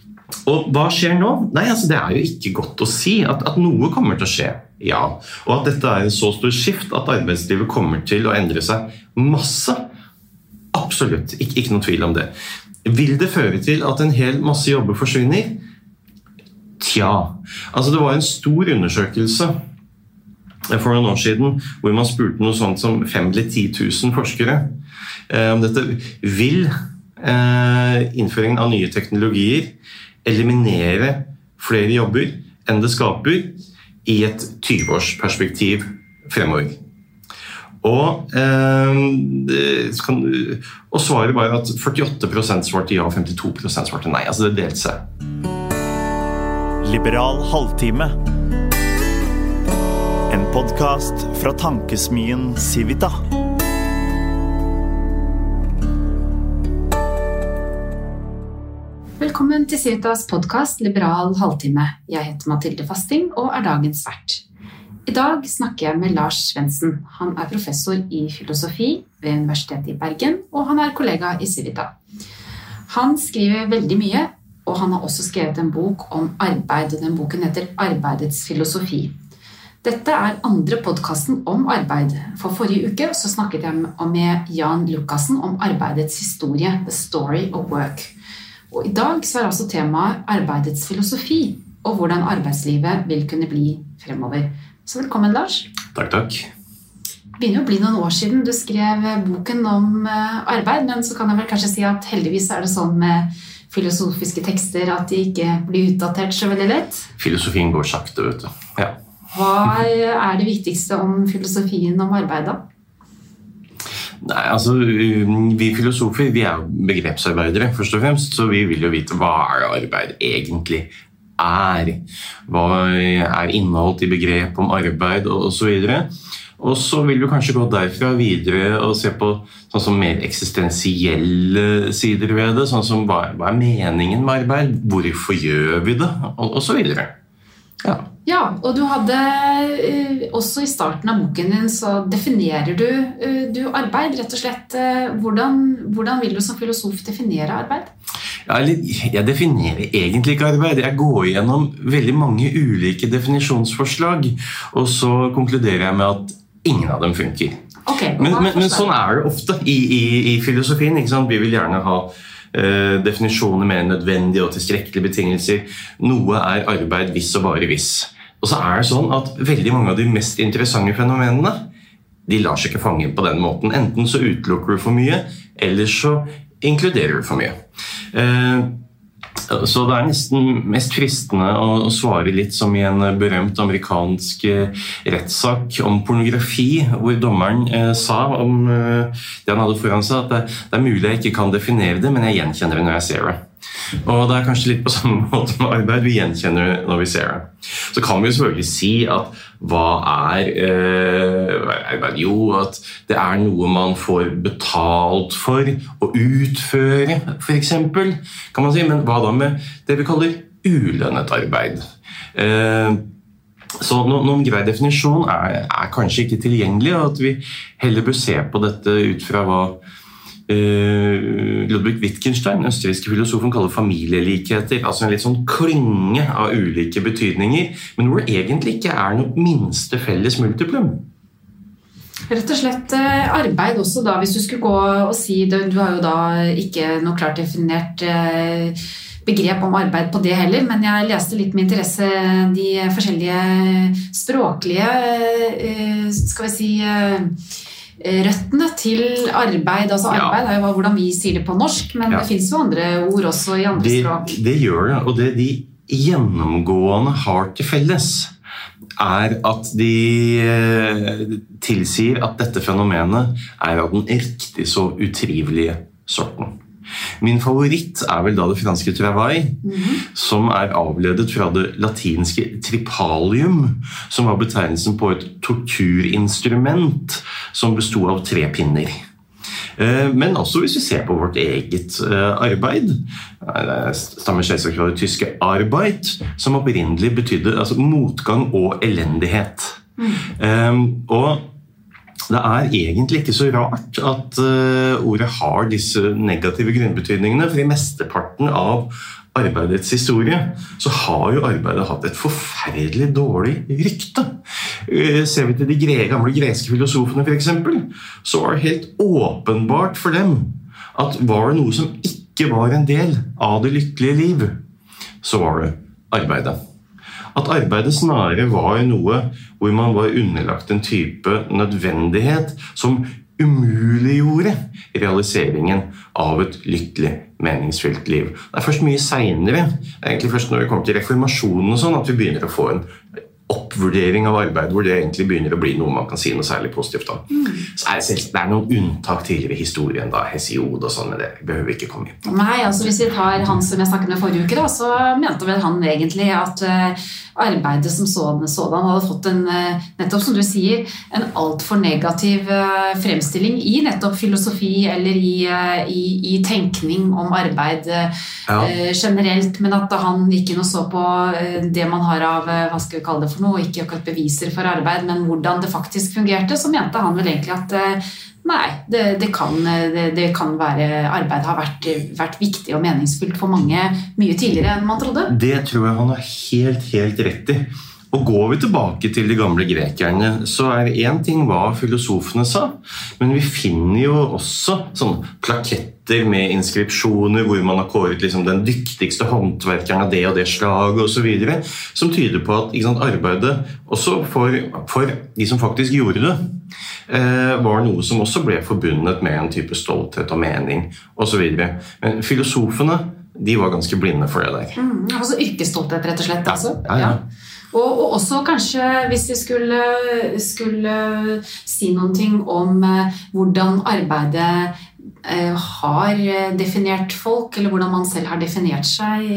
Og hva skjer nå? Nei, altså det jo ikke godt å si at noe kommer til å skje, ja. Og at dette en så stor skift at arbeidslivet kommer til å endre seg masse. Absolutt, ikke noen tvil om det. Vil det føre til at en hel masse jobber forsvinner? Tja, altså det var en stor undersøkelse for noen år siden hvor man spurte noe sånt som 5 eller 10 000 forskere om dette. Vil innføringen av nye teknologier eliminere flere jobber enn det skaper i et 20-årsperspektiv fremover? Og svaret var at 48% svarte ja og 52% svarte nei. Altså det delte seg. Liberal halvtime. En podcast fra tankesmien Civita. Velkommen til Civitas podcast Liberal halvtime. Jeg heter Mathilde Fasting og dagens vert. I dag snakker jeg med Lars Svendsen. Han professor i filosofi ved Universitetet i Bergen, og han kollega i Civita. Han skriver veldig mye, og han har også skrevet en bok om arbeid, og den boken heter Arbeidets filosofi. Dette andre podcasten om arbeid. For forrige uke så snakket jeg med Jan Lukassen om arbeidets historie, The Story of Work. Og i dag så altså temaet arbeidets filosofi, og hvordan arbeidslivet vil kunne bli fremover. Så velkommen, Lars. Takk. Det begynner å bli noen år siden du skrev boken om arbeid, men så kan jeg vel kanskje si at heldigvis det sånn med filosofiske tekster at de ikke blir utdatert så veldig lett. Filosofien går sakte, vet du. Ja. Hva det viktigste om filosofien om arbeid da? Nei, altså vi filosofer, vi jo begrepsarbeidere først og fremst, så vi vil jo vite hva arbeid egentlig hva innholdt i begrep om arbeid og så videre. Og så vil vi kanskje gå derfra videre og se på sånn som mer eksistensielle sider ved det, sånn som hva meningen med arbeid, hvorfor gjør vi det, og så videre. Ja, og du hadde også i starten av boken din så definerer du arbeid, rett og slett. Hvordan vil du som filosof definere arbeid? Jeg definerer egentlig ikke arbeid. Jeg går gjennom veldig mange ulike definisjonsforslag, og så konkluderer jeg med at ingen av dem funker. Okay, men sånn det ofte i filosofien, ikke sant? Vi vil gjerne ha definisjoner mer nødvendige og tilstrekkelige betingelser. Noe arbeid hvis og bare hvis. Og så det sånn at veldig mange av de mest interessante fenomenene, de lar seg ikke fange på den måten. Enten så utelukker du for mye, eller så inkluderer du for mye. Så det nesten mest fristende å svare litt som i en berømt amerikansk rettssak om pornografi, hvor dommeren sa om det han hadde foran seg, at det mulig jeg ikke kan definere det, men jeg gjenkjenner det når jeg ser det. Og det kanskje litt på samme måte med arbeid, vi gjenkjenner det når vi ser det. Så kan vi jo selvfølgelig si at hva arbeid? Jo, at det noe man får betalt for å utføre, for eksempel, kan man si. Men hva da med det vi kaller ulønnet arbeid? Så noen grei definisjon kanskje ikke tilgjengelig, og at vi heller bør se på dette ut fra hva Ludwig Wittgenstein, den østerrikske filosofen, kaller familielikheter, altså en litt sånn klynge av ulike betydninger, men hvor det egentlig ikke noe minste felles multiplum. Rett og slett arbeid også da, hvis du skulle gå og si, du har jo da ikke noe klart definert begrep om arbeid på det heller, men jeg leste litt med interesse de forskjellige språklige, skal vi si, røttene til arbeid, altså arbeid jo hvordan vi sier det på norsk, men det finnes jo andre ord også i andre språk. Det gjør det, og det de gjennomgående har til felles at de tilsier at dette fenomenet av den riktig så utrivelige sorten. Min favoritt vel da det franske travail, som avledet fra det latinske tripalium, som var betegnelsen på et torturinstrument som bestod av 3 pinner. Men også hvis vi ser på vårt eget arbeid, det stammer selvsagt fra det tyske Arbeit, som opprinnelig betydde motgang og elendighet. Og det egentlig ikke så rart at ordet har disse negative grunnbetydningene, for i mesteparten av arbeidets historie, så har jo arbeidet hatt et forferdelig dårlig rykte. Ser vi til de gamle greske filosofene for eksempel, så var det helt åpenbart for dem at var det noe som ikke var en del av det lykkelige liv, så var det arbeidet. At arbeidet snarere var noe hvor man var underlagt en type nødvendighet som umuliggjorde realiseringen av et lykkelig, meningsfylt liv. Det først mye senere, egentlig først når vi kommer til reformasjonen og sånn, at vi begynner å få en oppvurdering av arbeid, hvor det egentlig begynner å bli noe man kan si noe særlig positivt om. Så det noen unntak tidligere i historien, da, Hesiod og sånn, men det behøver vi ikke komme inn. Nei, altså hvis vi tar han som jeg snakket med forrige uke, da, så mente vel han egentlig at arbeidet som sådan hadde fått en, nettopp som du sier, en alt for negativ fremstilling i nettopp filosofi eller i tenkning om arbeid generelt, men at han ikke noe så på det man har av, hva skal vi kalle det for noe, ikke akkurat beviser for arbeid, men hvordan det faktisk fungerte, så mente han vel egentlig at nei, det kan være arbeid har vært viktig og meningsfullt for mange mye tidligere enn man trodde. Det tror jeg han har helt rett i. Og går vi tilbake til de gamle grekerne, så en ting hva filosofene sa, men vi finner jo også sånne plaketter med inskripsjoner hvor man har kåret liksom den dyktigste håndverkeren av det og det slaget og så videre, som tyder på at ikke sant, arbeidet også for de som faktisk gjorde det, var noe som også ble forbundet med en type stolthet og mening og så videre. Men filosofene, de var ganske blinde for det der. Altså yrkesstolthet rett og slett, altså? Ja. Og også kanskje hvis vi skulle si noen ting om hvordan arbeidet har definert folk, eller hvordan man selv har definert seg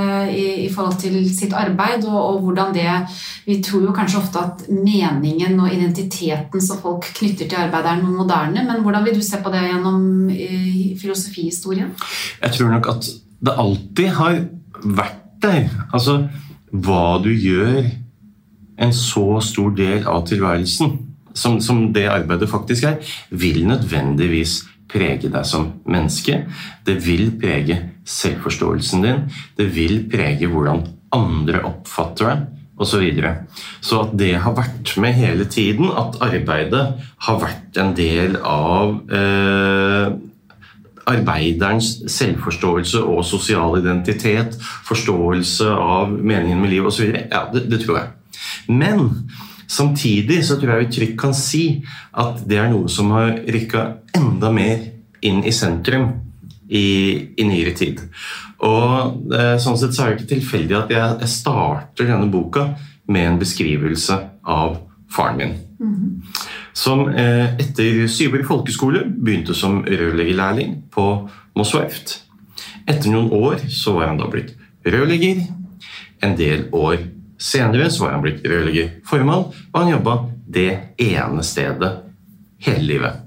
i forhold til sitt arbeid, og hvordan det, vi tror jo kanskje ofte at meningen og identiteten som folk knytter til arbeid noe moderne, men hvordan vil du se på det gjennom filosofihistorien? Jeg tror nok at det alltid har vært der, altså hva du gjør en så stor del av tilværelsen som det arbeidet faktisk vil nødvendigvis prege deg som menneske. Det vil prege selvforståelsen din. Det vil prege hvordan andre oppfatter deg, og så videre. Så at det har vært med hele tiden, at arbeidet har vært en del av arbeiderens selvforståelse og sosial identitet, forståelse av meningen med livet og så videre. Ja, det tror jeg. Men samtidig så tror jeg vi trygt kan si at det noe som har rykket enda mer inn i sentrum i nyere tid. Og sånn sett så det ikke tilfeldig at jeg starter denne boka med en beskrivelse av faren min. Som etter Syberg folkeskole begynte som rørleggerlærling på Moss Verft. Etter noen år så var han da blitt rørlegger. En del år senere så var han blitt rørleggerformann, og han jobbet det ene stedet hele livet.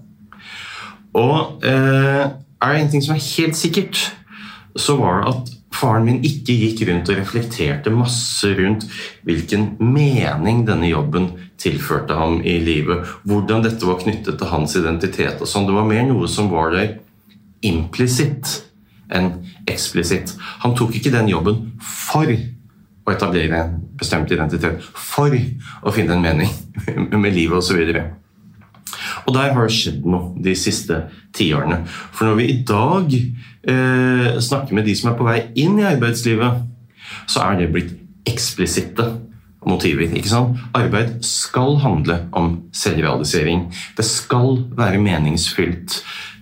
Og det en ting som helt sikkert, så var det at faren min ikke gikk rundt og reflekterte masse rundt hvilken mening denne jobben tilførte ham i livet, hvordan dette var knyttet til hans identitet og sånn. Det var mer noe som var der implisitt enn eksplisitt. Han tok ikke den jobben for å etablere en bestemt identitet, for å finne en mening med livet og så videre. Og der har det skjedd noe de siste 10 årene. For når vi i dag snakker med de som på vei inn i arbeidslivet, så det blitt eksplisitte motiver, ikke sant? Arbeid skal handle om selvrealisering. Det skal være meningsfylt.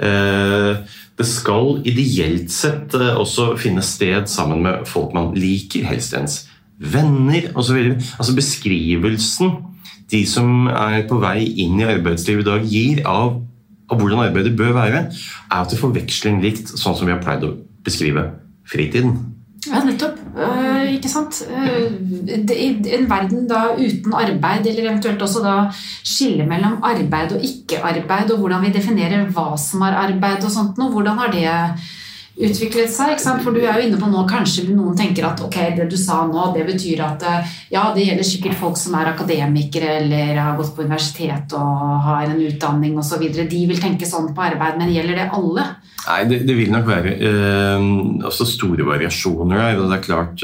Det skal ideelt sett også finne sted sammen med folk man liker, helst ens venner og så videre. Altså beskrivelsen de som på vei inn i arbeidslivet i dag gir av hvordan arbeidet bør være, til forveksling likt sånn som vi har pleid å beskrive fritiden. Ja, nettopp. Ikke sant? I en verden da uten arbeid, eller eventuelt også da skille mellom arbeid og ikke-arbeid, og hvordan vi definerer hva som arbeid og sånt nå, hvordan har det utviklet seg, ikke sant? For du jo inne på nå, kanskje noen tenker at ok, det du sa nå, det betyr at ja, det gjelder sikkert folk som akademikere eller har gått på universitet og har en utdanning og så videre. De vil tenke sånn på arbeid, men gjelder det alle? Nei, det vil nok være også store variasjoner her, og det klart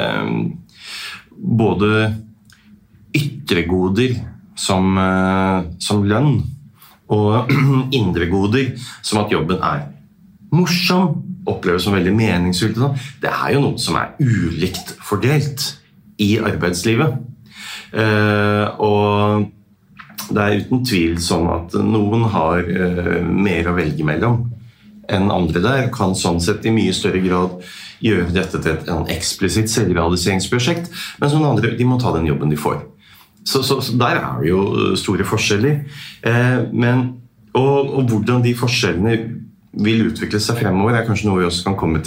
både ytre goder som lønn og indre goder som at jobben morsom, oppleves som veldig meningsfylt. Det jo noe som ulikt fordelt i arbeidslivet. Og det uten tvil sånn at noen har mer å velge mellom enn andre der, kan sånn sett i mye større grad gjøre dette til et eksplisitt selvrealiseringsprosjekt, mens noen andre de må ta den jobben de får. Så der det jo store forskjeller. Og hvordan de forskjellene vil utvikle seg fremover kanskje noe vi også kan komme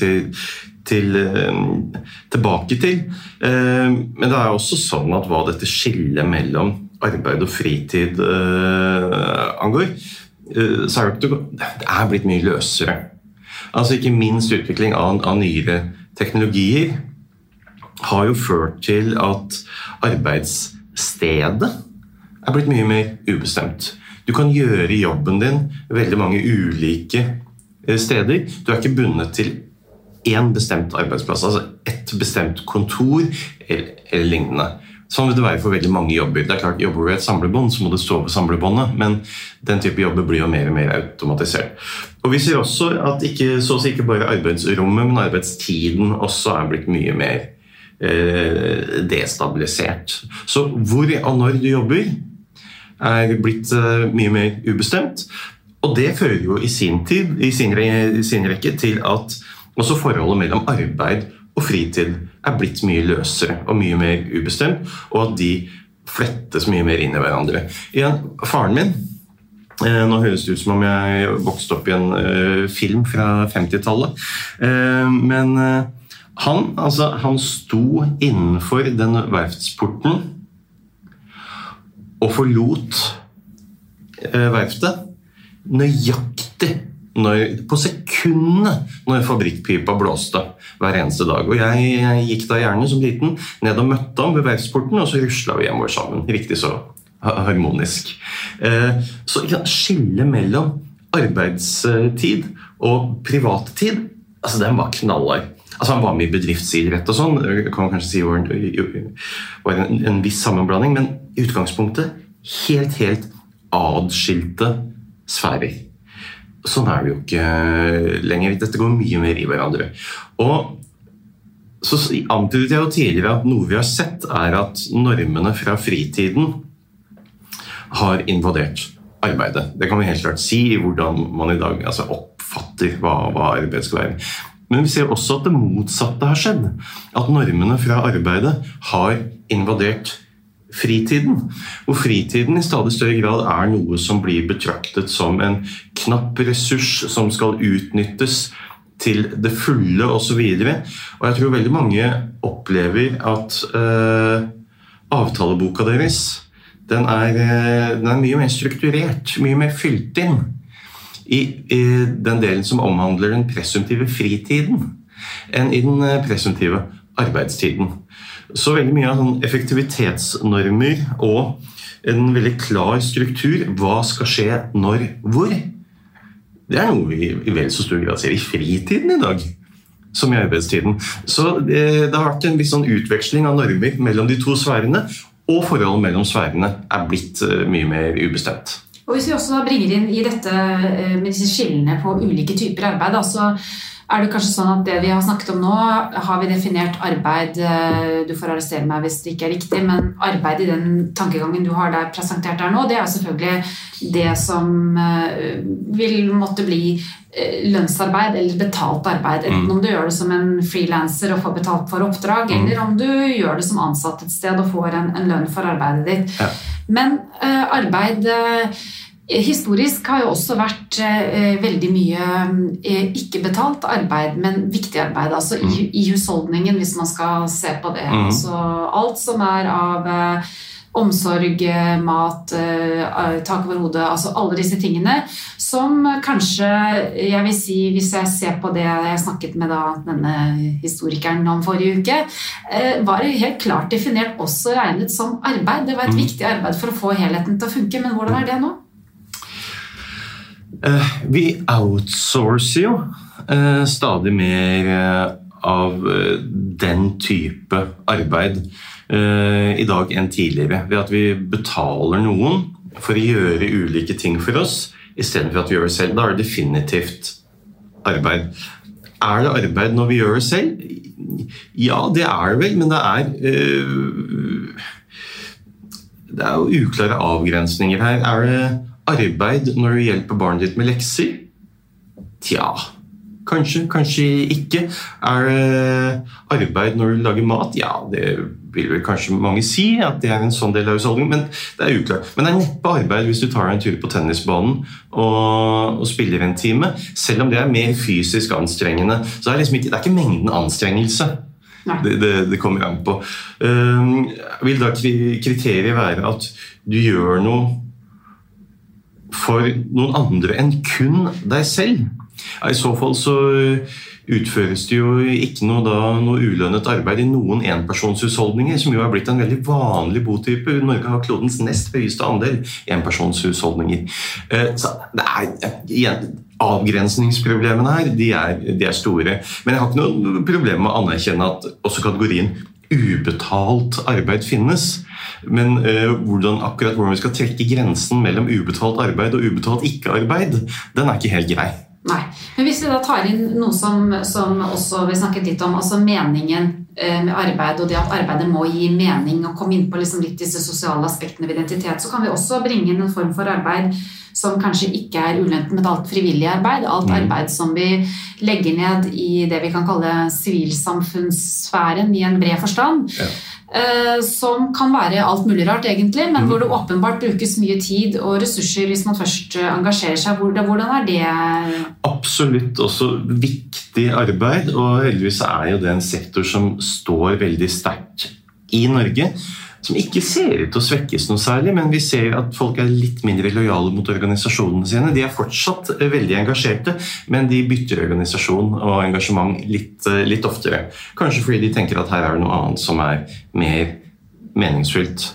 tilbake til. Men det også sånn at hva dette skillet mellom arbeid og fritid angår, så det blitt mye løsere. Altså ikke minst utvikling av nyere teknologier har jo ført til at arbeidsstedet blitt mye mer ubestemt. Du kan gjøre jobben din veldig mange ulike steder. Du ikke bundet til en bestemt arbeidsplass, altså et bestemt kontor eller lignende. Sånn vil det være for veldig mange jobber. Det klart, jobber du i et samlebånd, så må du stå på samlebåndet, men den type jobber blir jo mer og mer automatisert. Og vi ser også at så å si ikke bare arbeidsrommet, men arbeidstiden også blitt mye mer destabilisert. Så hvor og når du jobber blitt mye mer ubestemt, og det fører jo i sin rekke til at også forholdet mellom arbeid og fritid blitt mye løsere og mye mer ubestemt, og at de flettes mye mer inn i hverandre. Igjen, faren min, nå høres det ut som om jeg vokste opp i en film fra 50-tallet, men han sto innenfor den verftsporten og forlot verftet nøyaktig på sekundet når fabrikkpipa blåste hver eneste dag. Og jeg gikk da gjerne som liten ned og møtte ham ved verftsporten, og så ruslet vi hjemover sammen. Riktig så harmonisk. Så skille mellom arbeidstid og privattid, altså den var knallhard. Altså han var med i bedriftsidrett og sånn, kan man kanskje si var en viss sammenblanding, men i utgangspunktet helt adskilte sfærer. Sånn det jo ikke lenger. Dette går mye mer i hverandre. Og så antydet jeg jo tidligere at noe vi har sett at normene fra fritiden har invadert arbeidet. Det kan vi helt klart si i hvordan man i dag oppfatter hva arbeid skal være. Men vi ser også at det motsatte har skjedd. At normene fra arbeidet har invadert fritiden. Og fritiden i stadig større grad noe som blir betraktet som en knapp ressurs som skal utnyttes til det fulle og så videre. Og jeg tror veldig mange opplever at avtaleboka deres, den mye mer strukturert, mye mer fylt inn i den delen som omhandler den presumptive fritiden enn i den presumptive arbeidstiden. Så veldig mye av effektivitetsnormer og en veldig klar struktur, hva skal skje når, hvor? Det noe vi i vel så stor grad ser i fritiden i dag, som i arbeidstiden. Så det har vært en viss utveksling av normer mellom de to sfærene, og forholdet mellom sfærene blitt mye mer ubestemt. Og hvis vi også bringer inn i dette med disse skillene på ulike typer arbeid, så det kanskje sånn at det vi har snakket om nå, har vi definert arbeid, du får arrestere meg hvis det ikke riktig, men arbeid i den tankegangen du har der presentert der nå, det selvfølgelig det som vil måtte bli lønnsarbeid eller betalt arbeid, enten om du gjør det som en freelancer og får betalt for oppdrag, eller om du gjør det som ansatt et sted og får en lønn for arbeidet ditt. Ja. Men arbeid historisk har jo også vært veldig mye ikke betalt arbeid, men viktig arbeid, altså i husholdningen, hvis man skal se på det. Altså alt som av omsorg, mat, tak over hodet, altså alle disse tingene, som kanskje, jeg vil si, hvis jeg ser på det jeg snakket med denne historikeren om forrige uke, var det helt klart definert også regnet som arbeid. Det var et viktig arbeid for å få helheten til å funke, men hvordan det nå? Vi outsourcer jo stadig mer av den type arbeid I dag enn tidligere, ved at vi betaler noen for å gjøre ulike ting for oss, I stedet for at vi gjør det selv. Da det definitivt arbeid. Det arbeid når vi gjør det selv? Ja, det det vel, men det jo uklare avgrensninger her. Det arbeid når du hjelper barnet ditt med lekser? Tja, kanskje ikke. Det arbeid når du lager mat? Ja, det vil vel kanskje mange si at det en sånn del av husholdningen, men det uklart. Men det neppe arbeid hvis du tar en tur på tennisbanen og spiller en time, selv om det mer fysisk anstrengende. Så liksom ikke, det ikke mengden anstrengelse det kommer an på. Vil da kriteriet være at du gjør noe for noen andre enn kun deg selv? I så fall så utføres det jo ikke noe ulønnet arbeid I noen enpersonshusholdninger, som jo blitt en veldig vanlig botype. Norge har klodens nest høyeste andel enpersonshusholdninger. Så det igjen, avgrensningsproblemene her, de store. Men jeg har ikke noe problem med å anerkjenne at også kategorien ubetalt arbeid finnes. Men akkurat hvordan vi skal trekke grensen mellom ubetalt arbeid og ubetalt ikke-arbeid, den ikke helt grei. Nei, men hvis vi da tar inn noe som også vi snakket litt om, altså meningen med arbeid, og det at arbeidet må gi mening, og komme inn på liksom litt disse sosiale aspektene ved identitet, så kan vi også bringe inn en form for arbeid som kanskje ikke ulønnet med alt frivillig arbeid, alt arbeid som vi legger ned I det vi kan kalle sivilsamfunnssfæren I en bred forstand. Ja. Som kan være alt mulig rart egentlig, men hvor det åpenbart brukes mye tid og ressurser hvis man først engasjerer seg. Hvordan det? Absolutt også viktig arbeid, og heldigvis jo det en sektor som står veldig sterkt I Norge, som ikke ser ut til å svekkes noe særlig, men vi ser at folk litt mindre lojale mot organisasjonene sine. De fortsatt veldig engasjerte, men de bytter organisasjon og engasjement litt oftere. Kanskje fordi de tenker at her det noe annet som mer meningsfylt.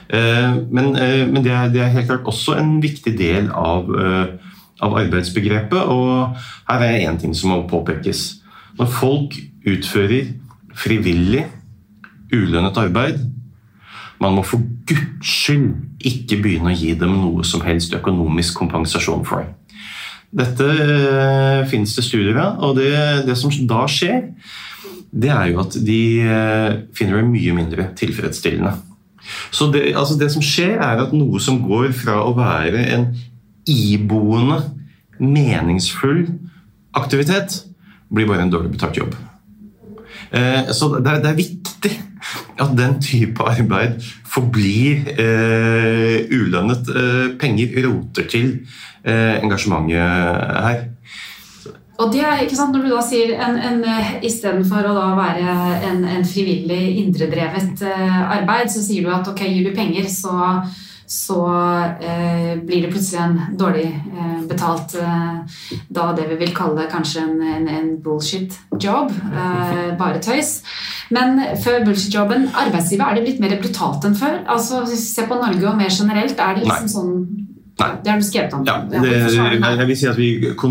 Men det helt klart også en viktig del av arbeidsbegrepet, og her en ting som må påpekes. Når folk utfører frivillig, ulønnet arbeid, man må for Guds skyld ikke begynne å gi dem noe som helst økonomisk kompensasjon for. Dette finnes det studier av, og det som da skjer, det jo at de finner det mye mindre tilfredsstillende. Så det som skjer at noe som går fra å være en iboende, meningsfull aktivitet, blir bare en dårlig betalt jobb. Så det viktig at den type arbeid forblir ulønnet. Penger roter til engasjementet her. Og det ikke sant, når du da sier I stedet for å da være en frivillig indredrevet arbeid, så sier du at ok, gir du penger, så blir det plutselig en dårlig betalt da det vi vil kalle kanskje en bullshit job, bare tøys. Men før bullshit-jobben, arbeidslivet det blitt mer brutalt enn før? Altså, hvis vi ser på Norge og mer generelt, det liksom sånn... Nei. Det har du skrevet om. Ja, jeg vil si at vi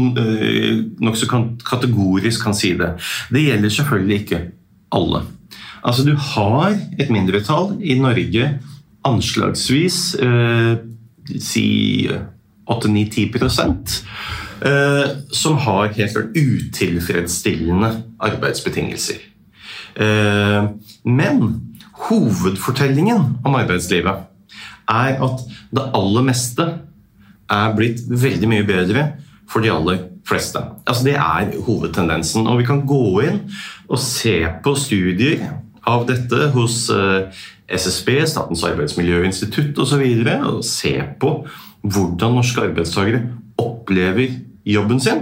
nok så kategorisk kan si det. Det gjelder selvfølgelig ikke alle. Altså, du har et mindretall I Norge, anslagsvis, si 8-9-10%, som har helt klart utilfredsstillende arbeidsbetingelser. Men hovedfortellingen om arbeidslivet at det aller meste blitt veldig mye bedre for de aller fleste. Altså det hovedtendensen, og vi kan gå inn og se på studier av dette hos SSB, Statens arbeidsmiljøinstitutt og så videre, og se på hvordan norske arbeidstakere opplever jobben sin.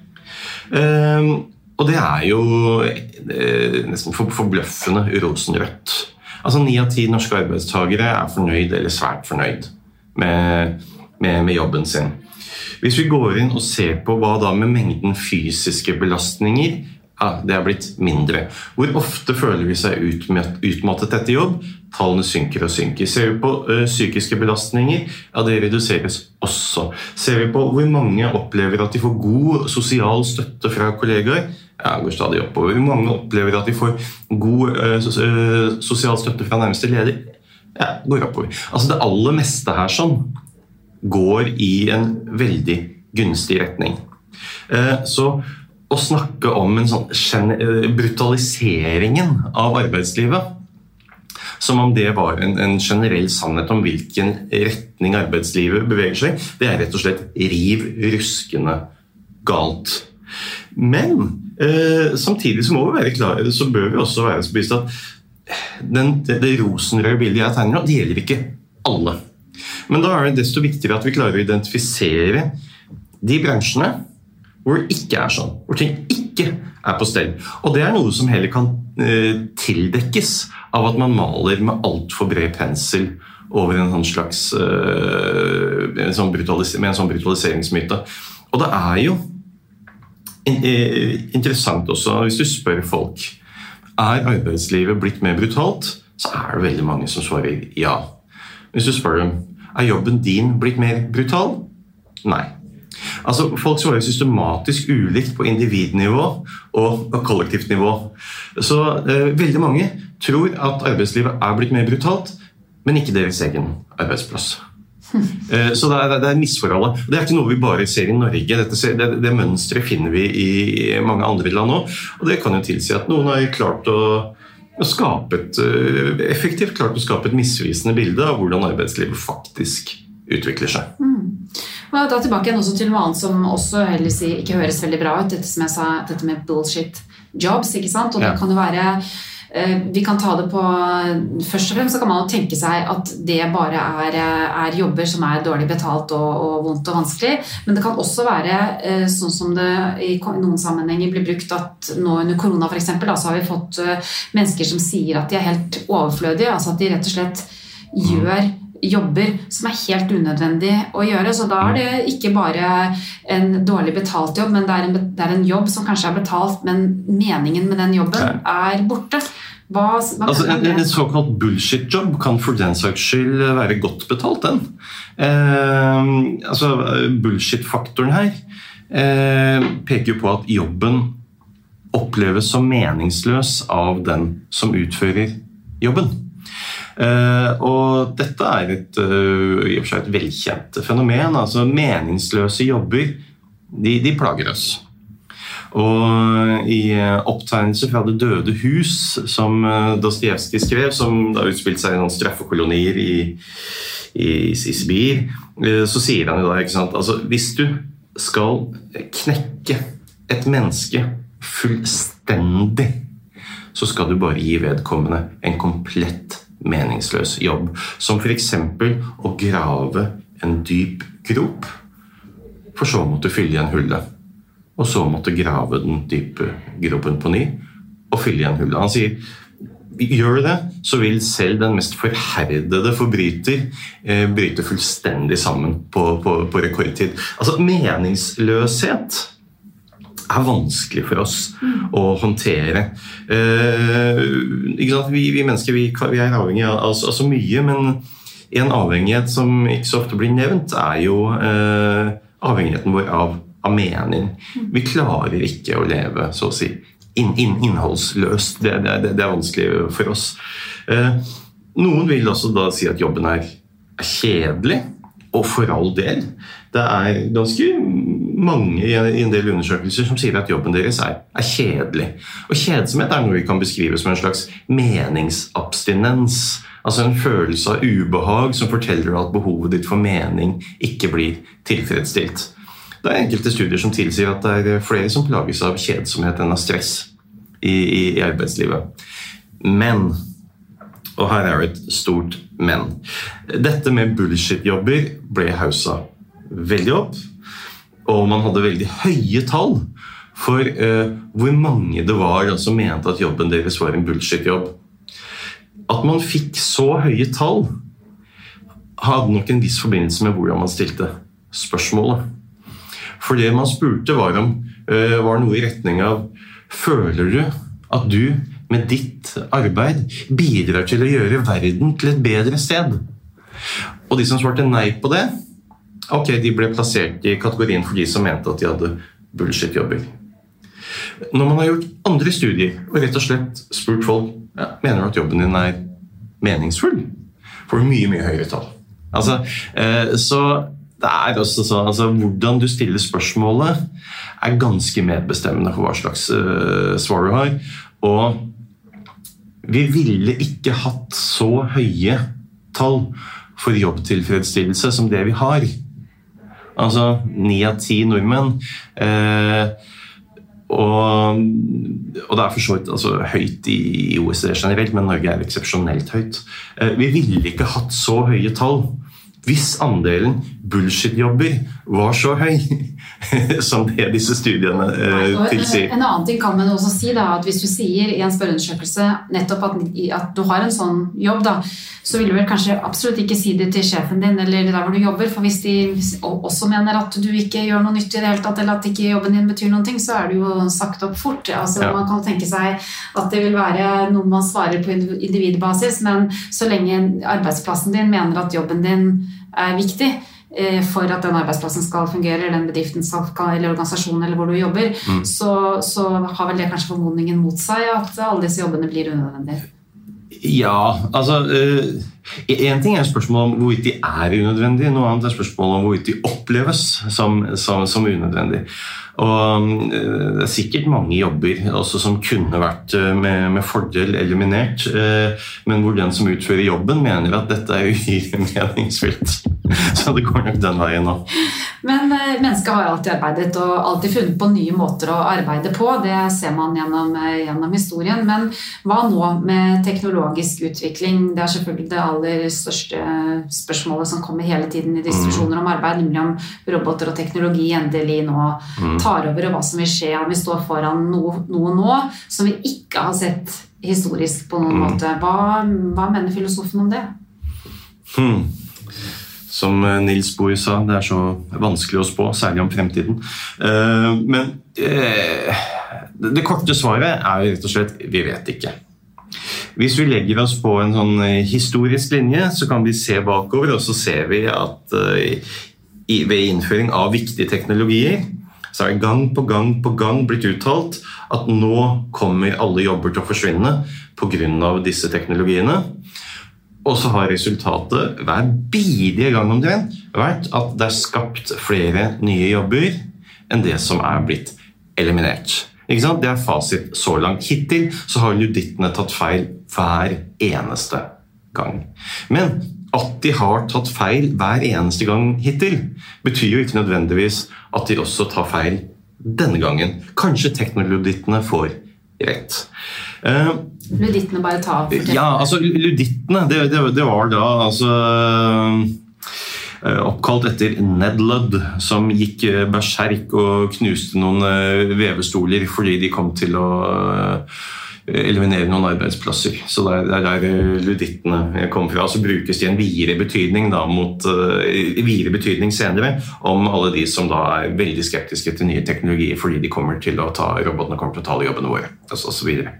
Og det jo nesten forbløffende rosenrødt. Altså 9 av 10 norske arbeidstakere fornøyd eller svært fornøyd med jobben sin. Hvis vi går inn og ser på hva da med mengden fysiske belastninger det har blitt mindre. Hvor ofte føler vi seg utmattet etter jobb? Tallene synker og synker. Ser vi på psykiske belastninger? Ja, det reduseres også. Ser vi på hvor mange opplever at de får god sosial støtte fra kollegaer? Ja, går stadig oppover. Hvor mange opplever at de får god sosial støtte fra nærmeste leder? Ja, går oppover. Altså det aller meste her sånn går i en veldig gunstig retning. Så å snakke om en sånn brutaliseringen av arbeidslivet, som om det var en generell sannhet om hvilken retning arbeidslivet beveger seg, det er rett og slett riv ruskende galt. Men samtidig så må vi være klare, så bør vi også være bevisst at det rosenrøde bildet jeg tegner nå, det gjelder ikke alle. Men da er det desto viktigere at vi klarer å identifisere de bransjene hvor det ikke er sånn, hvor ting ikke er på stell. Og det er noe som heller kan tildekkes av at man maler med alt for bred pensel over en slags med en sånn brutaliseringsmyte. Og det er jo interessant også, hvis du spør folk, er arbeidslivet blitt mer brutalt? Så er det veldig mange som svarer ja. Hvis du spør dem, er jobben din blitt mer brutal? Nei. Altså, folk svarer systematisk ulikt på individnivå og kollektivt nivå. Så veldig mange tror at arbeidslivet er blitt mer brutalt, men ikke deres egen arbeidsplass. Så det er misforholdet. Det er ikke noe vi bare ser i Norge. Det mønstret finner vi i mange andre land også, og det kan jo tilsi at noen har klart å skape effektivt klart å skape et misvisende bilde av hvordan arbeidslivet faktisk utvikler seg. Og da tilbake igjen også til noe annet som også heller ikke høres veldig bra ut, dette som jeg sa, dette med bullshit jobs, ikke sant? Og det kan jo være, vi kan ta det på, først og fremst så kan man jo tenke seg at det bare er jobber som er dårlig betalt og vondt og vanskelig, men det kan også være sånn som det i noen sammenhenger blir brukt at nå under korona for eksempel, da, så har vi fått mennesker som sier at de er helt overflødige, altså at de rett og slett gjør jobber som er helt unødvendig å gjøre, så da er det ikke bare en dårlig betalt jobb, men det er en jobb som kanskje er betalt, men meningen med den jobben er borte. Altså, en såkalt bullshit-jobb kan for den saks skyld være godt betalt, den. Altså, bullshit-faktoren her peker jo på at jobben oppleves som meningsløs av den som utfører jobben. Og dette er et velkjent fenomen. Altså meningsløse jobber de plager oss. Og i opptegnelser fra Det døde hus som Dostojevskij skrev, som da utspilte seg i noen straffekolonier i Sibir, så sier han jo da, ikke sant, altså hvis du skal knekke et menneske fullstendig, så skal du bare gi vedkommende en komplett meningsløs jobb, som for eksempel å grave en dyp grop, for så måtte fylle igjen hullet, og så måtte grave den dype gropen på ny, og fylle igjen hullet. Han sier, gjør det, så vil selv den mest forherdede forbryter bryte fullstendig sammen på rekordtid. Altså, meningsløshet er vanskelig for oss å håndtere. Vi mennesker vi er avhengige av så mye, men en avhengighet som ikke så ofte blir nevnt er jo avhengigheten vår av mening. Vi klarer ikke å leve, så å si, innholdsløst. Det er vanskelig for oss. Noen vil også da si at jobben er kjedelig, og for all del. Det er ganske mange i en del undersøkelser som sier at jobben deres er kjedelig. Og kjedsomhet er noe vi kan beskrive som en slags meningsabstinens. Altså en følelse av ubehag som forteller at behovet ditt for mening ikke blir tilfredsstilt. Det er enkelte studier som tilsier at det er flere som plages av kjedsomhet enn av stress i arbeidslivet. Men, og her er det et stort men, dette med bullshit-jobber ble hausa veldig opp, og man hadde veldig høye tall for hvor mange det var som mente at jobben deres var en bullshit-jobb. At man fikk så høye tall hadde nok en viss forbindelse med hvordan man stilte spørsmålet. For det man spurte var noe i retning av føler du at du med ditt arbeid bidrar til å gjøre verden til et bedre sted? Og de som svarte nei på det, ok, de ble plassert i kategorien for de som mente at de hadde bullshit-jobber. Når man har gjort andre studier og rett og slett spurt folk, mener du at jobben din er meningsfull? Får du mye, mye høyere tall. Altså, så det er også sånn, altså, hvordan du stiller spørsmålet er ganske medbestemmende for hva slags svar du har. Og vi ville ikke hatt så høye tall for jobbtilfredsstillelse som det vi har. Altså 9 av 10 nordmenn. Og det er for så vidt altså, høyt i OECD generelt, men Norge er eksepsjonelt høyt. Vi ville ikke hatt så høye tall hvis andelen bullshit-jobber var så høy som det disse studiene tilsier. En annen ting kan man også si da, at hvis du sier i en spørreundersøkelse nettopp at du har en sånn jobb da, så vil du vel kanskje absolutt ikke si det til sjefen din eller der hvor du jobber, for hvis de også mener at du ikke gjør noe nytt i det hele tatt, eller at ikke jobben din betyr noen ting, så er det jo sagt opp fort. Altså, man kan tenke seg at det vil være noe man svarer på individbasis, men så lenge arbeidsplassen din mener at jobben din er viktig for at den arbeidsplassen skal fungere, eller den bedriften eller organisasjonen eller hvor du jobber, så har vel det kanskje formodningen mot seg at alle disse jobbene blir unødvendige. Ja, altså en ting er spørsmål om hvorvidt de er unødvendige, noe annet er spørsmål om hvorvidt de oppleves som unødvendige. Og det er sikkert mange jobber også som kunne vært med fordel eliminert, men hvor den som utfører jobben mener at dette er uhyre meningsfylt. Så det går nok den veien nå. Men mennesket har alltid arbeidet og alltid funnet på nye måter å arbeide på. Det ser man gjennom historien. Men hva nå med teknologisk utvikling? Det er selvfølgelig det aller største spørsmålet som kommer hele tiden i diskusjoner om arbeid, nemlig om roboter og teknologi endelig nå tar over, og hva som vil skje om vi står foran noe nå som vi ikke har sett historisk på noen måte. Hva mener filosofen om det? Som Niels Bohr sa, det er så vanskelig å spå, særlig om fremtiden. Men det korte svaret er jo rett og slett, vi vet ikke. Hvis vi legger oss på en sånn historisk linje, så kan vi se bakover, og så ser vi at ved innføring av viktige teknologier, så er det gang på gang blitt uttalt at nå kommer alle jobber til å forsvinne på grunn av disse teknologiene. Og så har resultatet hver bidige gang omtrent vært at det er skapt flere nye jobber enn det som er blitt eliminert. Ikke sant? Det er fasit så langt. Hittil så har ludittene tatt feil hver eneste gang. Men at de har tatt feil hver eneste gang hittil, betyr jo ikke nødvendigvis at de også tar feil denne gangen. Kanskje teknolodittene får rett. Ludittene bare tar for ja, altså ludittene, det var da altså oppkalt etter Ned Ludd, som gikk berserk og knuste noen vevestoler fordi de kom til å eliminere noen arbeidsplasser. Så det er der ludittene kom fra. Så brukes de en videre betydning da, videre betydning senere om alle de som da er veldig skeptiske til nye teknologier fordi robotene kommer til å ta jobbene våre, og så videre.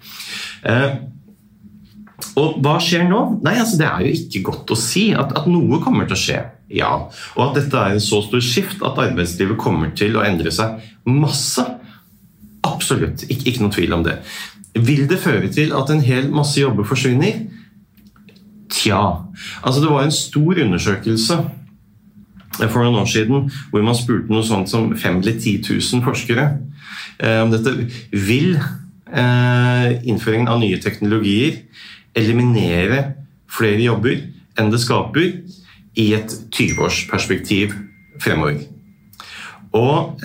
Og hva skjer nå? Nei, altså det er jo ikke godt å si at noe kommer til å skje. Ja, og at dette er en så stor skift at arbeidslivet kommer til å endre seg masse. Absolutt, ikke noe tvil om det. Vil det føre til at en hel masse jobber forsvinner? Tja, altså det var en stor undersøkelse for noen år siden hvor man spurte noe sånt som 5 eller 10 000 forskere om dette. Vil innføringen av nye teknologier eliminere flere jobber enn det skaper i et 20-årsperspektiv fremover? Og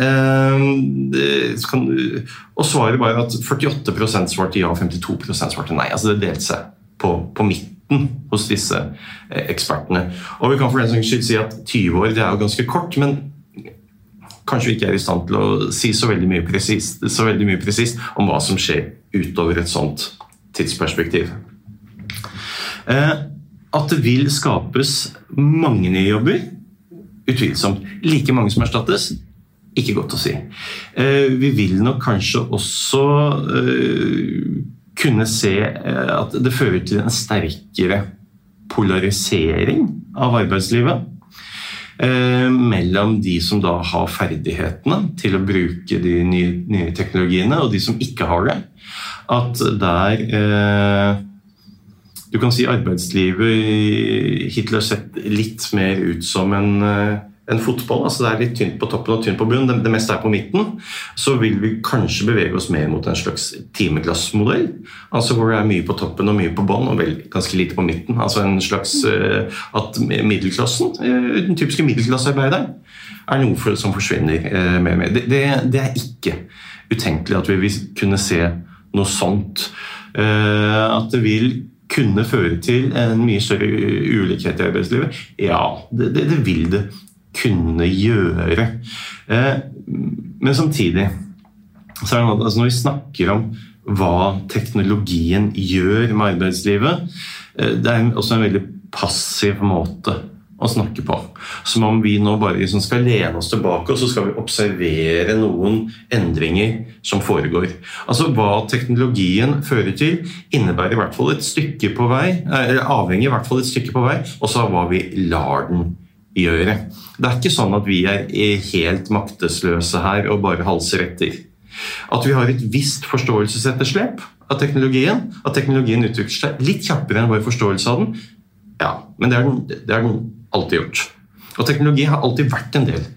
svaret var at 48% svarte ja og 52% svarte nei. Altså det delte seg på midten hos disse ekspertene. Og vi kan for den saks skyld si at 20 år det er jo ganske kort, men kanskje vi ikke er i stand til å si så veldig mye presist om hva som skjer utover et sånt tidsperspektiv. At det vil skapes mange nye jobber, utvilsomt like mange som erstattes, ikke godt å si. Vi vil nok kanskje også kunne se at det fører til en sterkere polarisering av arbeidslivet mellom de som da har ferdighetene til å bruke de nye teknologiene, og de som ikke har det. At der du kan si arbeidslivet hittil har sett litt mer ut som en fotball, altså det litt tynt på toppen og tynt på bunnen, det meste på midten, så vil vi kanskje bevege oss mer mot en slags timeklassmodell, altså hvor det mye på toppen og mye på bånd, og vel ganske lite på midten, altså en slags at middelklassen, den typiske middelklassearbeideren, noe som forsvinner mer og mer. Det ikke utenkelig at vi vil kunne se noe sånt, at det vil kunne føre til en mye større ulikhet i arbeidslivet. Ja, det vil det kunne gjøre. Men samtidig, så det altså når vi snakker om hva teknologien gjør med arbeidslivet, det også en veldig passiv måte å snakke på. Som om vi nå bare liksom skal lene oss tilbake, og så skal vi observere noen endringer som foregår. Altså hva teknologien fører til, innebærer i hvert fall et stykke på vei, eller avhenger i hvert fall et stykke på vei, og så hva vi lar den gjøre. Det ikke sånn at vi helt maktesløse her og bare halser etter. At vi har et visst forståelsesetterslep av teknologien, at teknologien utvikler seg litt kjappere enn vår forståelse av den, ja, men det har den alltid gjort. Og teknologi har alltid vært en del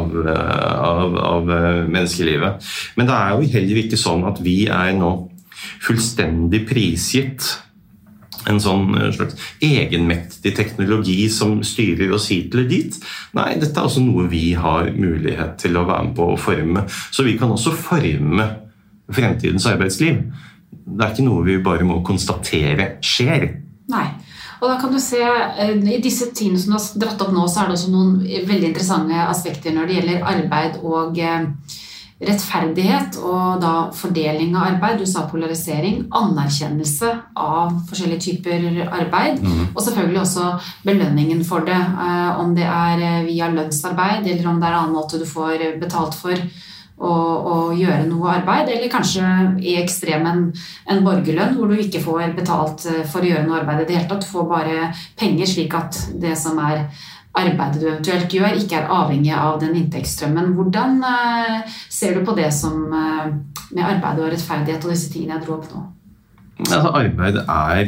av menneskelivet. Men det jo heller ikke sånn at vi nå fullstendig prisgitt en sånn slags egenmektig teknologi som styrer oss hit eller dit. Nei, dette også noe vi har mulighet til å være med på å forme. Så vi kan også forme fremtidens arbeidsliv. Det ikke noe vi bare må konstatere skjer. Nei. Og da kan du se, i disse tingene som du har dratt opp nå, så det også noen veldig interessante aspekter når det gjelder arbeid og rettferdighet, og da fordeling av arbeid. Du sa polarisering, anerkjennelse av forskjellige typer arbeid, og selvfølgelig også belønningen for det, om det via lønnsarbeid, eller om det en annen måte du får betalt for å gjøre noe arbeid, eller kanskje i ekstremen en borgerlønn, hvor du ikke får betalt for å gjøre noe arbeid i det hele tatt. Du får bare penger, slik at det som arbeidet du eventuelt gjør, ikke avhengig av den inntektsstrømmen. Hvordan ser du på det som med arbeid og rettferdighet og disse tingene jeg dro opp nå? Altså, arbeid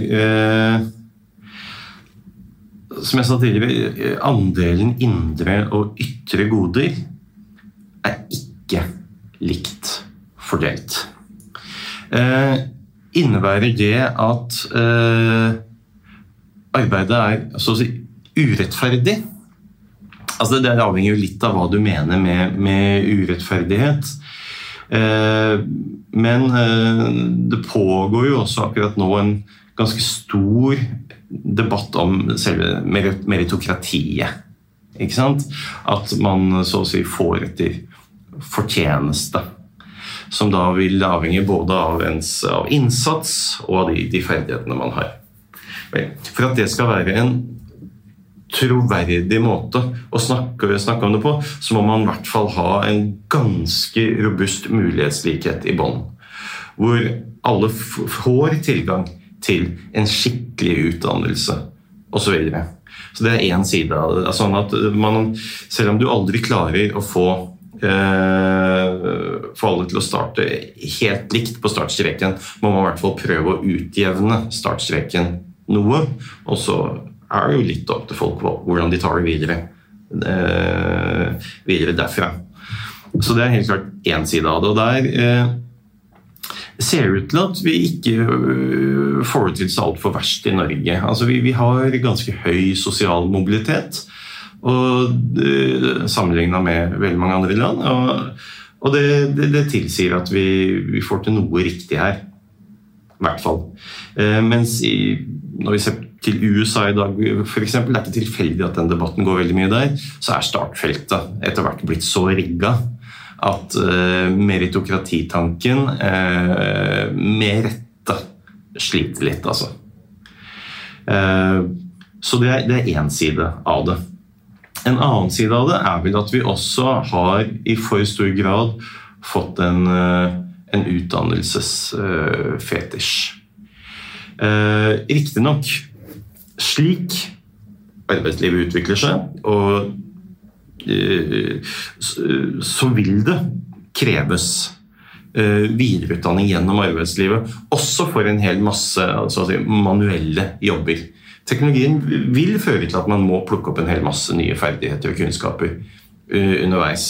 som jeg sa tidligere, andelen indre og ytre goder ikke likt fordelt. Innebærer det at arbeidet så å si urettferdig? Altså det avhenger jo litt av hva du mener med urettferdighet. Men det pågår jo også akkurat nå en ganske stor debatt om selve meritokratiet. Ikke sant? At man så å si får etter fortjeneste, som da vil avhenge både av innsats og av de ferdighetene man har. For at det skal være en troverdig måte å snakke om det på, så må man i hvert fall ha en ganske robust mulighetslikhet i bånd, hvor alle får tilgang til en skikkelig utdannelse, og så videre. Så det en side av det. Sånn at man, selv om du aldri klarer å få alle til å starte helt likt på startstreken, må man i hvert fall prøve å utjevne startstreken noe, og så det jo litt opp til folk hvordan de tar det videre derfra. Så det helt klart en side av det, og der ser det ut til at vi ikke får det til så alt for verst i Norge. Altså vi har ganske høy sosial mobilitet, og sammenlignet med veldig mange andre land, og det tilsier at vi får til noe riktig her, i hvert fall. Mens når vi ser til USA i dag, for eksempel, det ikke tilfeldig at den debatten går veldig mye der, så startfeltet etter hvert blitt så rigget at meritokratitanken med rette sliter litt, altså. Så det en side av det. En annen side av det vel at vi også har I for stor grad fått en utdannelsesfetisj. Riktig nok, slik arbeidslivet utvikler seg, og så vil det kreves videreutdanning gjennom arbeidslivet, også for en hel masse manuelle jobber. Teknologien vil føre til at man må plukke opp en hel masse nye ferdigheter og kunnskaper underveis.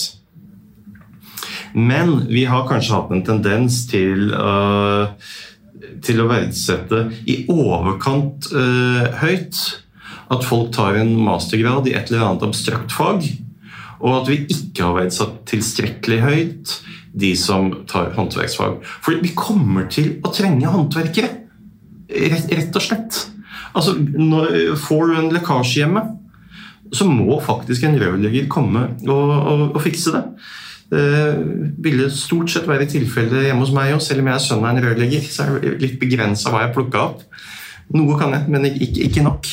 Men vi har kanskje hatt en tendens til å verdsette I overkant høyt at folk tar en mastergrad I et eller annet abstrakt fag, og at vi ikke har verdsatt tilstrekkelig høyt de som tar håndverksfag. For vi kommer til å trenge håndverkere, rett og slett. Altså, får du en lekkasje hjemme, så må faktisk en rørlegger komme og fikse det. Det ville stort sett være tilfellet hjemme hos meg også, selv om jeg sønn av en rørlegger, så det litt begrenset hva jeg plukket opp. Noe kan jeg, men ikke nok.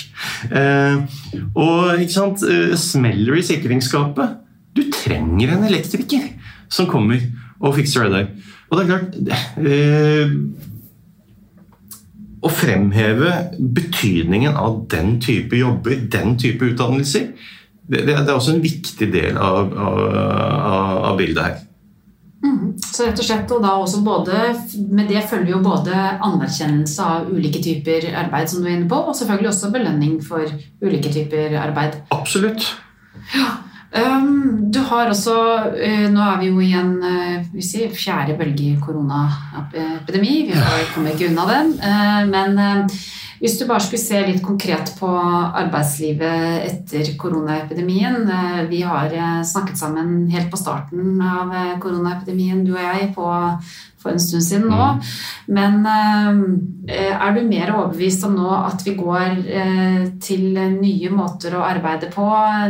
Og ikke sant, smeller I sikringsskapet. Du trenger en elektriker som kommer og fikser det der. Og det klart, å fremheve betydningen av den type jobber, den type utdannelser, det også en viktig del av bildet her. Så rett og slett, og da også med det følger jo både anerkjennelse av ulike typer arbeid som du inne på, og selvfølgelig også belønning for ulike typer arbeid. Absolutt. Ja. Du har også, nå vi jo I en fjerde bølge I koronaepidemi, vi kommer ikke unna den, men hvis du bare skulle se litt konkret på arbeidslivet etter koronaepidemien, vi har snakket sammen helt på starten av koronaepidemien, du og jeg, for en stund siden nå, men du mer overbevist om nå at vi går til nye måter å arbeide på,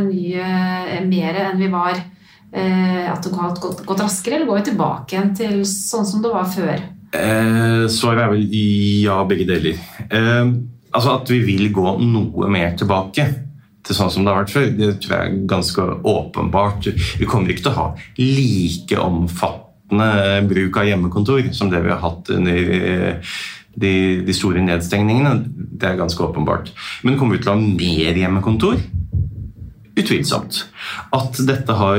mer enn vi var, at det har gått raskere, eller går vi tilbake igjen til sånn som det var før? Svaret vel ja, begge deler. Altså at vi vil gå noe mer tilbake til sånn som det har vært før, det tror jeg ganske åpenbart. Vi kommer ikke til å ha like omfattende bruk av hjemmekontor som det vi har hatt under de store nedstengningene. Det ganske åpenbart. Men kommer vi til å ha mer hjemmekontor? Utvilsomt. At dette har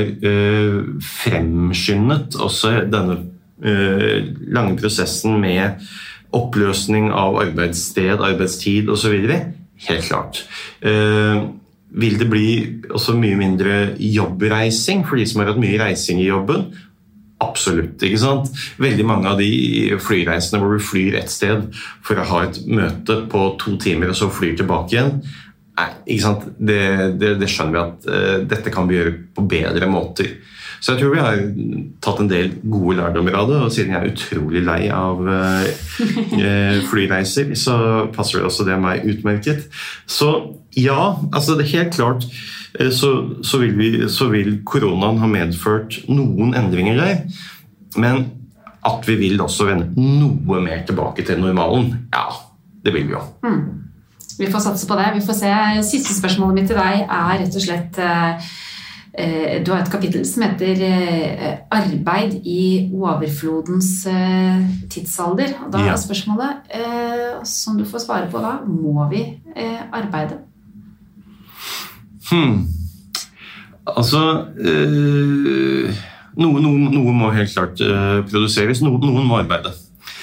fremskyndet også denne lange prosessen med oppløsning av arbeidssted, arbeidstid og så videre, helt klart. Vil det bli også mye mindre jobbreising for de som har hatt mye reising I jobben? Absolutt, ikke sant? Veldig mange av de flyreisene hvor du flyr et sted for å ha et møte på 2 timer og så flyr tilbake igjen, ikke sant? Det skjønner vi at dette kan vi gjøre på bedre måter. Så jeg tror vi har tatt en del gode lærdommer av det, og siden jeg utrolig lei av flyreiser, så passer det også det meg utmerket. Så ja, altså det helt klart, så vil koronaen ha medført noen endringer der, men at vi vil også vende noe mer tilbake til normalen, ja, det vil vi jo. Vi får satse på det, vi får se. Siste spørsmålet mitt til deg rett og slett... Du har et kapittel som heter Arbeid I overflodens tidsalder. Og da spørsmålet, som du får svare på da, må vi arbeide? Altså, noe må helt klart produseres, noen må arbeide.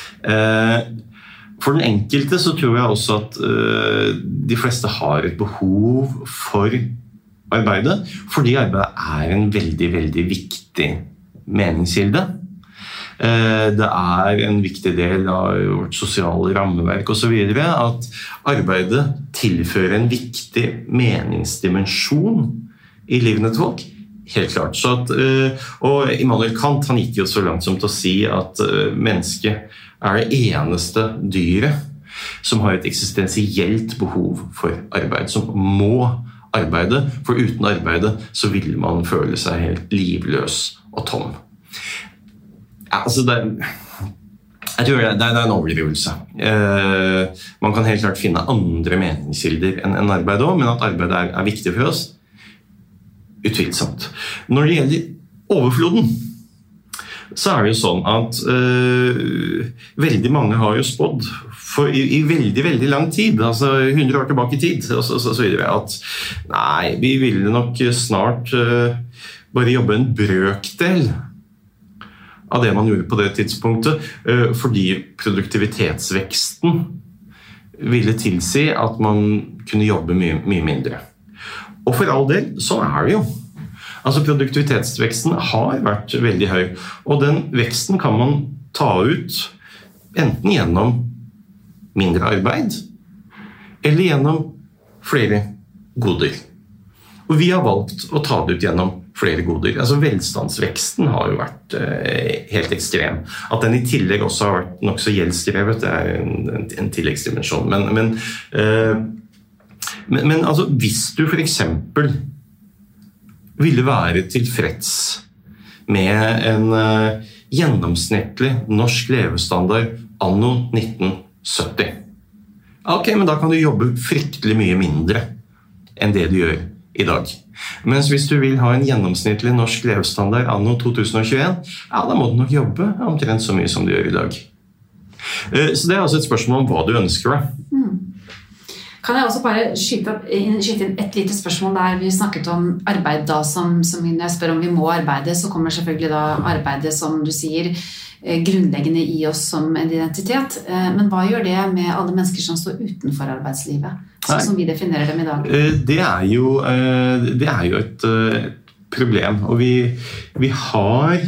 For den enkelte så tror jeg også at de fleste har et behov for arbeidet, fordi arbeidet en veldig, veldig viktig meningskilde. Det en viktig del av vårt sosiale rammeverk og så videre, at arbeidet tilfører en viktig meningsdimensjon I livene til folk. Helt klart. Så at, og Immanuel Kant han gikk jo så langt som til å si at mennesket det eneste dyret som har et eksistensielt behov for arbeid, som må arbeide, for uten arbeide så vil man føle seg helt livløs og tom. Altså jeg tror det en overdrivelse. Man kan helt klart finne andre meningskilder enn arbeid også, men at arbeid viktig for oss, utvilsomt. Når det gjelder overfloden, så det jo sånn at veldig mange har jo spådd for i veldig, veldig lang tid, altså 100 år tilbake i tid, og så videre, at nei, vi ville nok snart bare jobbe en brøkdel av det man gjorde på det tidspunktet, fordi produktivitetsveksten ville tilsi at man kunne jobbe mye, mye mindre. Og for all del, så det jo. Altså produktivitetsveksten har vært veldig høy, og den veksten kan man ta ut enten gjennom mindre arbeid, eller gjennom flere goder. Og vi har valgt å ta det ut gjennom flere goder. Altså velstandsveksten har jo vært helt ekstrem. At den i tillegg også har vært nok så gjeldsdrevet, det en tilleggsdimensjon. Men altså, hvis du for eksempel ville være tilfreds med en gjennomsnittlig norsk levestandard anno 1970. Ok, men da kan du jobbe fryktelig mye mindre enn det du gjør i dag. Mens hvis du vil ha en gjennomsnittlig norsk levestandard anno 2021, ja, da må du nok jobbe omtrent så mye som du gjør i dag. Så det altså et spørsmål om hva du ønsker deg. Kan jeg også bare skyte inn et lite spørsmål der vi snakket om arbeid da, som når jeg spør om vi må arbeide, så kommer selvfølgelig da arbeidet, som du sier, grunnleggende i oss som en identitet. Men hva gjør det med alle mennesker som står utenfor arbeidslivet, sånn som vi definerer dem i dag? Det jo et problem, og vi har,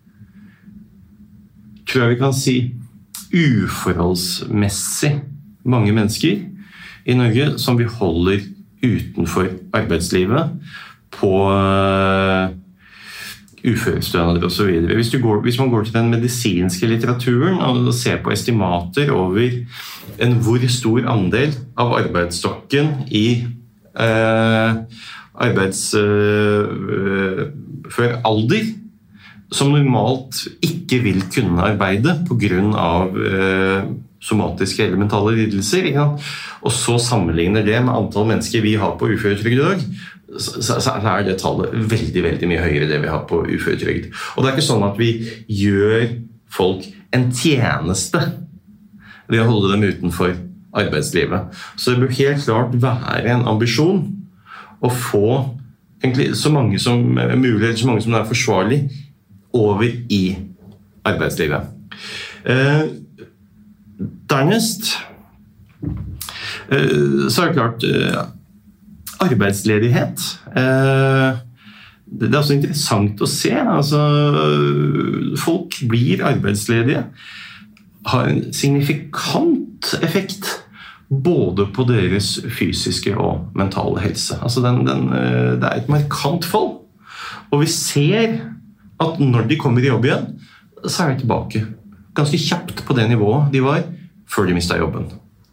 tror jeg vi kan si, uforholdsmessig mange mennesker i Norge som vi holder utenfor arbeidslivet på uførestønader og så videre. Hvis man går til den medisinske litteraturen og ser på estimater over en hvor stor andel av arbeidsstokken i arbeidsfør alder som normalt ikke vil kunne arbeide på grunn av somatiske eller mentale lidelser, og så sammenligner det med antall mennesker vi har på uføretrygd i dag, så det tallet veldig, veldig mye høyere det vi har på uføretrygd. Og det ikke sånn at vi gjør folk en tjeneste ved å holde dem utenfor arbeidslivet. Så det bør helt klart være en ambisjon å få egentlig så mange som mulig, eller så mange som forsvarlig, over i arbeidslivet. Dernest så det klart arbeidsledighet. Det også interessant å se. Altså, folk blir arbeidsledige, har en signifikant effekt både på deres fysiske og mentale helse. Altså det et markant fall. Og vi ser at når de kommer i jobb igjen, så de tilbake ganske kjapt på det nivået de var før de mistet jobben.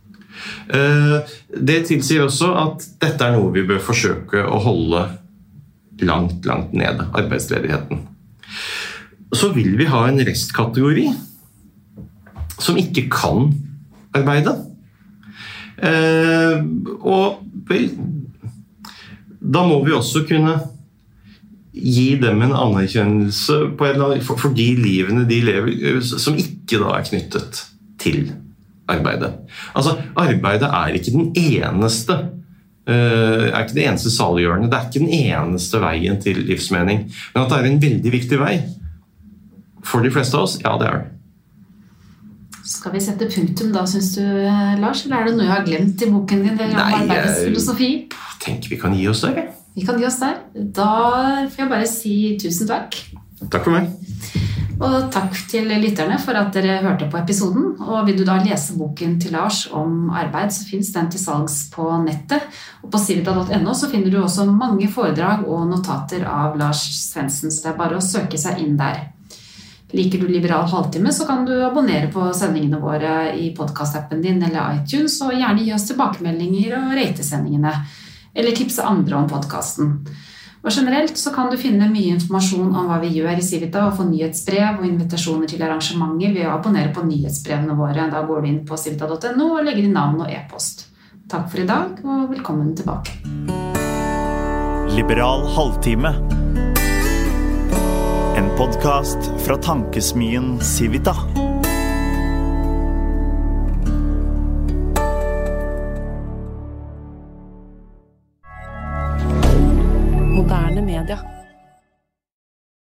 Det tilsier også at dette noe vi bør forsøke å holde langt, langt nede, arbeidsledigheten. Så vil vi ha en restkategori som ikke kan arbeide. Og vel, da må vi også kunne gi dem en anerkjennelse på et eller annet, for de livene de lever, som ikke da knyttet til arbeidet. Altså, arbeidet ikke den eneste, ikke det eneste saliggjørende, det ikke den eneste veien til livsmening, men at det en veldig viktig vei for de fleste av oss, ja, det det. Skal vi sette punktum da, synes du, Lars? Eller det noe jeg har glemt i boken din, eller om arbeidets filosofi? Tenker vi kan gi oss der, Vi kan gi oss der. Da får jeg bare si tusen takk. Takk for meg. Og takk til lytterne for at dere hørte på episoden. Og vil du da lese boken til Lars om arbeid, så finnes den til salgs på nettet. Og på civita.no så finner du også mange foredrag og notater av Lars Svendsen, så det bare å søke seg inn der. Liker du Liberal halvtime, så kan du abonnere på sendingene våre i podcast-appen din eller iTunes, og gjerne gi oss tilbakemeldinger og rate sendingene, eller tipse andre om podcasten. Og generelt så kan du finne mye informasjon om hva vi gjør i Civita og få nyhetsbrev og invitasjoner til arrangementer ved å abonnere på nyhetsbrevene våre. Da går du inn på civita.no og legger inn navn og e-post. Takk for i dag, og velkommen tilbake. Liberal halvtime. En podcast fra tankesmien Civita.